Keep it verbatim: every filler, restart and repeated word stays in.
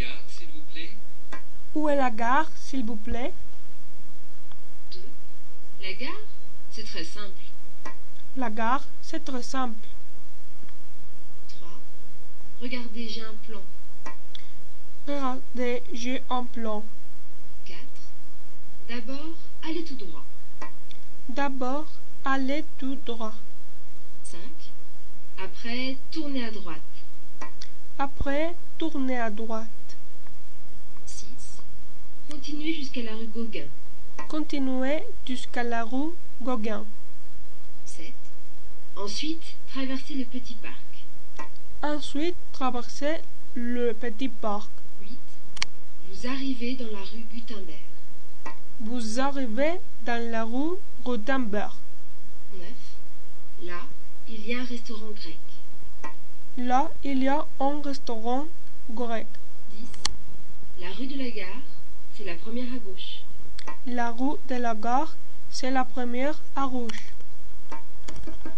gare, s'il vous plaît? Où est la gare, s'il vous plaît? deux. La gare, c'est très simple. La gare, c'est très simple. trois. Regardez, j'ai un plan. Regardez, j'ai un plan. quatre. D'abord, allez tout droit. D'abord, allez tout droit. cinq. Après, tournez à droite. Après, tournez à droite. six. Continuez jusqu'à la rue Gauguin. Continuez jusqu'à la rue Gauguin. sept. Ensuite, traversez le petit parc. Ensuite, traversez le petit parc. huit. Vous arrivez dans la rue Gutenberg. Vous arrivez dans la rue Gutenberg. neuf. Là, il y a un restaurant grec. Là, il y a un restaurant grec. dix. La rue de la gare, c'est la première à gauche. La rue de la gare, c'est la première à gauche.